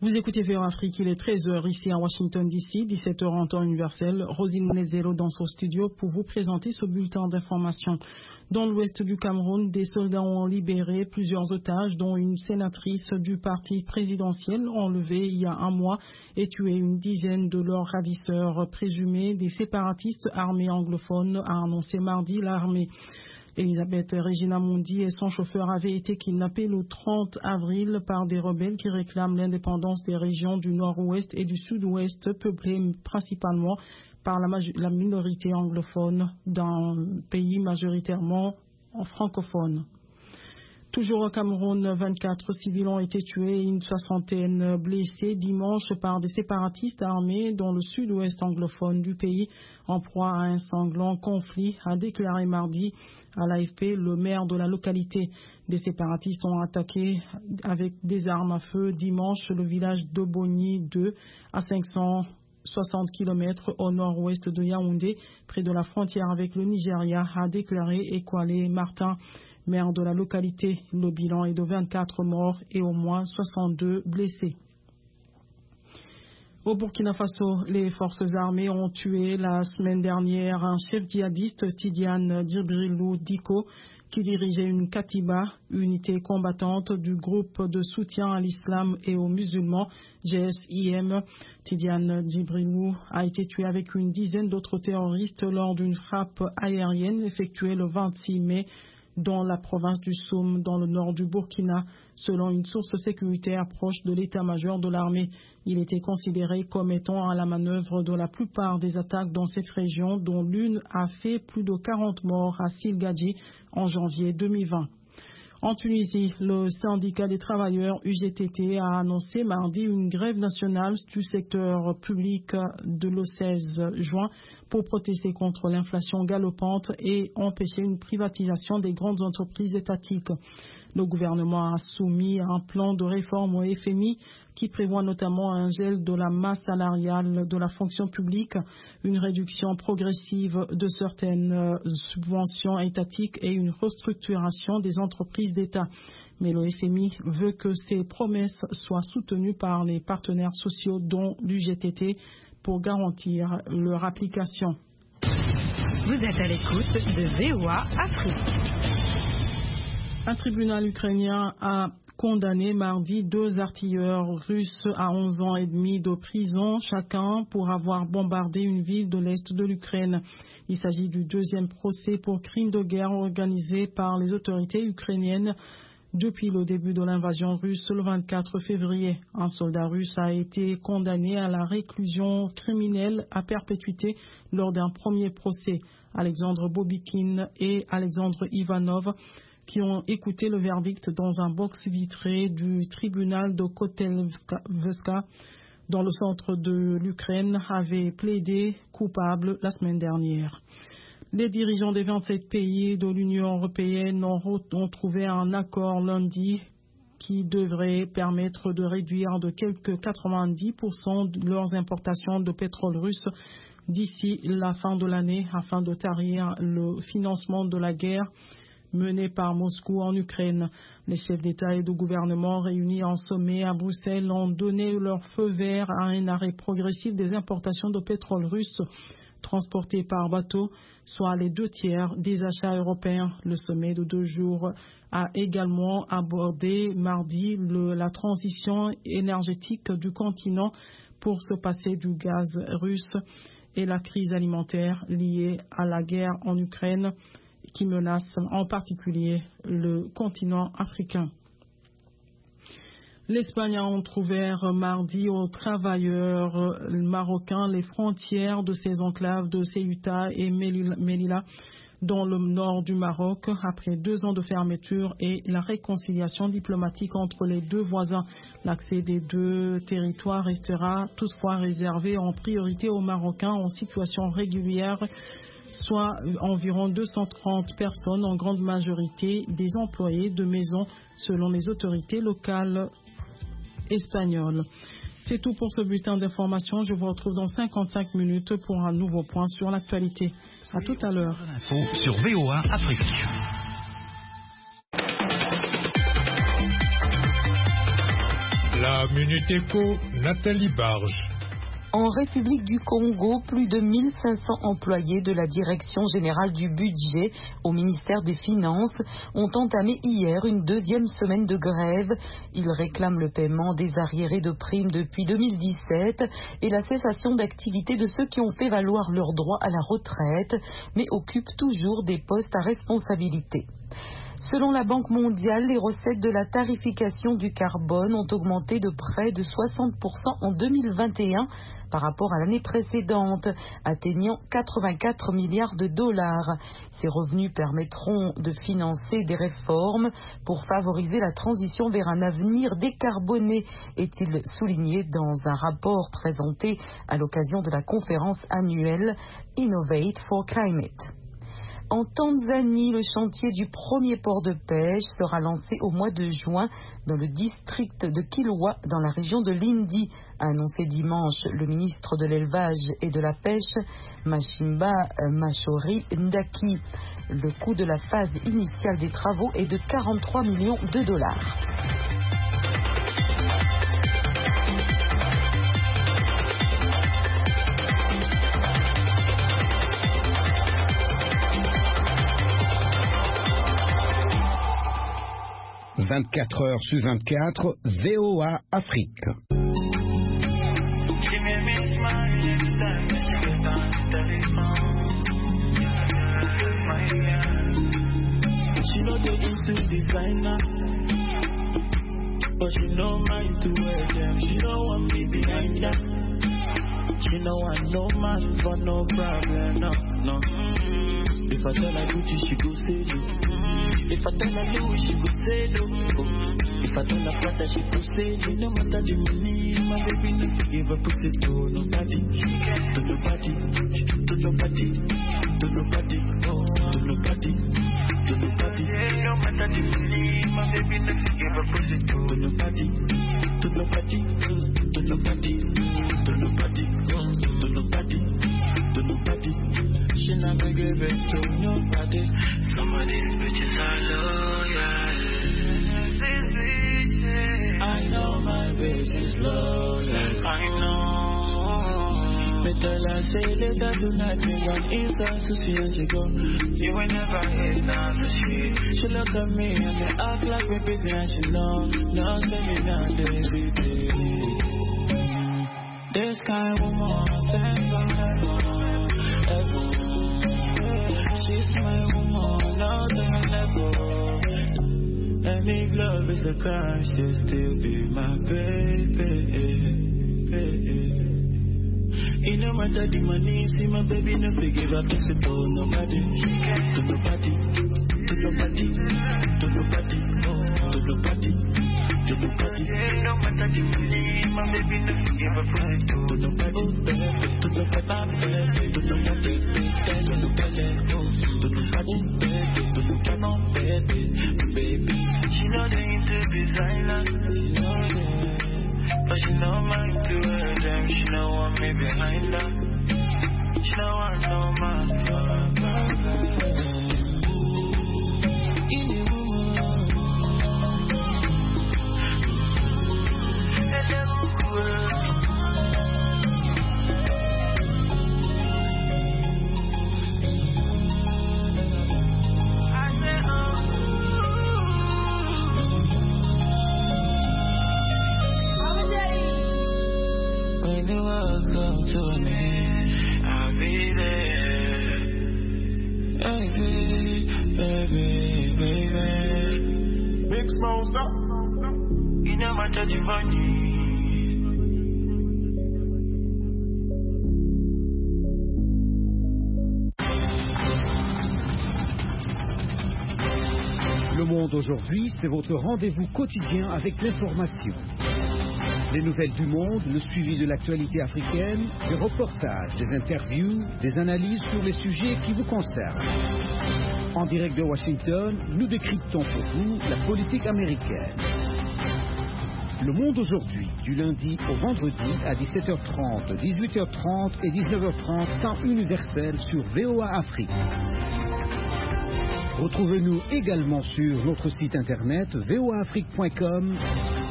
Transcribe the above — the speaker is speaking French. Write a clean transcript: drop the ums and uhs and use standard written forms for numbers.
Vous écoutez VOA Afrique, il est 13h ici à Washington DC, 17h en temps universel. Rosine Nezero dans son studio pour vous présenter ce bulletin d'information. Dans l'ouest du Cameroun, des soldats ont libéré plusieurs otages, dont une sénatrice du parti présidentiel enlevée il y a un mois et tué une dizaine de leurs ravisseurs présumés. Des séparatistes armés anglophones, a annoncé mardi l'armée. Elisabeth Regina Mundi et son chauffeur avaient été kidnappés le 30 avril par des rebelles qui réclament l'indépendance des régions du nord-ouest et du sud-ouest, peuplées principalement par la minorité anglophone d'un pays majoritairement francophone. Toujours au Cameroun, 24 civils ont été tués et une soixantaine blessés dimanche par des séparatistes armés dans le sud-ouest anglophone du pays, en proie à un sanglant conflit, a déclaré mardi à l'AFP le maire de la localité. Des séparatistes ont attaqué avec des armes à feu dimanche le village d'Oboni 2 à 560 km au nord-ouest de Yaoundé, près de la frontière avec le Nigeria, a déclaré Ekwale Martin, maire de la localité. Le bilan est de 24 morts et au moins 62 blessés. Au Burkina Faso, les forces armées ont tué la semaine dernière un chef djihadiste, Tidiane Djibrilou Diko, qui dirigeait une Katiba, unité combattante du groupe de soutien à l'islam et aux musulmans, GSIM. Tidiane Djibrilou a été tué avec une dizaine d'autres terroristes lors d'une frappe aérienne effectuée le 26 mai dans la province du Soum, dans le nord du Burkina, selon une source sécuritaire proche de l'état-major de l'armée. Il était considéré comme étant à la manœuvre de la plupart des attaques dans cette région, dont l'une a fait plus de 40 morts à Silgadji en janvier 2020. En Tunisie, le syndicat des travailleurs UGTT a annoncé mardi une grève nationale du secteur public le 16 juin pour protester contre l'inflation galopante et empêcher une privatisation des grandes entreprises étatiques. Le gouvernement a soumis un plan de réforme au FMI qui prévoit notamment un gel de la masse salariale de la fonction publique, une réduction progressive de certaines subventions étatiques et une restructuration des entreprises d'État. Mais le FMI veut que ces promesses soient soutenues par les partenaires sociaux, dont l'UGTT, pour garantir leur application. Vous êtes à l'écoute de VOA Afrique. Un tribunal ukrainien a condamné mardi 2 artilleurs russes à 11 ans et demi de prison chacun pour avoir bombardé une ville de l'est de l'Ukraine. Il s'agit du deuxième procès pour crime de guerre organisé par les autorités ukrainiennes depuis le début de l'invasion russe le 24 février. Un soldat russe a été condamné à la réclusion criminelle à perpétuité lors d'un premier procès. Alexandre Bobikin et Alexandre Ivanov, qui ont écouté le verdict dans un box vitré du tribunal de Kotelevska, dans le centre de l'Ukraine, avaient plaidé coupables la semaine dernière. Les dirigeants des 27 pays de l'Union européenne ont trouvé un accord lundi qui devrait permettre de réduire de quelque 90% de leurs importations de pétrole russe d'ici la fin de l'année afin de tarir le financement de la guerre menée par Moscou en Ukraine. Les chefs d'État et de gouvernement réunis en sommet à Bruxelles ont donné leur feu vert à un arrêt progressif des importations de pétrole russe transportés par bateau, soit les 2/3 des achats européens. Le sommet de 2 jours a également abordé mardi la transition énergétique du continent pour se passer du gaz russe et la crise alimentaire liée à la guerre en Ukraine, qui menace en particulier le continent africain. L'Espagne a ouvert mardi aux travailleurs marocains les frontières de ses enclaves de Ceuta et Melilla dans le nord du Maroc après 2 ans de fermeture et la réconciliation diplomatique entre les deux voisins. L'accès des deux territoires restera toutefois réservé en priorité aux Marocains en situation régulière, soit environ 230 personnes, en grande majorité des employés de maison, selon les autorités locales espagnoles. C'est tout pour ce bulletin d'information. Je vous retrouve dans 55 minutes pour un nouveau point sur l'actualité. À tout à l'heure. Info sur VOA Afrique. La Minute Éco, Nathalie Barge. En République du Congo, plus de 1500 employés de la Direction générale du budget au ministère des Finances ont entamé hier une deuxième semaine de grève. Ils réclament le paiement des arriérés de primes depuis 2017 et la cessation d'activité de ceux qui ont fait valoir leurs droits à la retraite, mais occupent toujours des postes à responsabilité. Selon la Banque mondiale, les recettes de la tarification du carbone ont augmenté de près de 60% en 2021 par rapport à l'année précédente, atteignant 84 milliards de dollars. Ces revenus permettront de financer des réformes pour favoriser la transition vers un avenir décarboné, est-il souligné dans un rapport présenté à l'occasion de la conférence annuelle Innovate for Climate. En Tanzanie, le chantier du premier port de pêche sera lancé au mois de juin dans le district de Kilwa, dans la région de Lindi, a annoncé dimanche le ministre de l'Élevage et de la Pêche, Mashimba Mashori Ndaki. Le coût de la phase initiale des travaux est de 43 millions de dollars. « 24 heures sur 24, VOA Afrique. She know they into designer, but she know mine to wear them. She don't want me behind her. She know I no man for no problem, no. If I tell her Gucci, she go say no. If I tell her Louis, she go say no. If I tell her Prada, she go say no. No matter the money, my baby no give a pussy to nobody, to nobody, to nobody, to nobody, oh, to nobody, to nobody. No matter the money, my baby no give a pussy to nobody, to nobody, to nobody, to nobody, to nobody, to nobody. She not gonna give it to nobody. Some of these bitches are loyal. These bitches, I know my bitch is loyal. I know. Me tell her say later tonight me want Insta so she and she go. You will never hit now so she look at me and me act like me busy and she know. No say me not busy. This kind of woman sent from heaven. She's my woman, now that level. And if love is a crime, she'll still be my baby. It no matter the money, see my baby, no forgive her, kiss it to nobody, to nobody, to nobody, to nobody, to nobody, to nobody. No matter the money, my baby, no forgive her, kiss it to nobody, to nobody, to nobody, to nobody. Baby, she know they into designer, she know they, but she know mine to her them. She know want me behind her. She know I know my father. In the woman, to me, I'll be there. Baby, baby. Big small stuff. You know my touchy money. Le Monde aujourd'hui, c'est votre rendez-vous quotidien avec l'information. Les nouvelles du monde, le suivi de l'actualité africaine, des reportages, des interviews, des analyses sur les sujets qui vous concernent. En direct de Washington, nous décryptons pour vous la politique américaine. Le Monde aujourd'hui, du lundi au vendredi à 17h30, 18h30 et 19h30, temps universel sur VOA Afrique. Retrouvez-nous également sur notre site internet voaafrique.com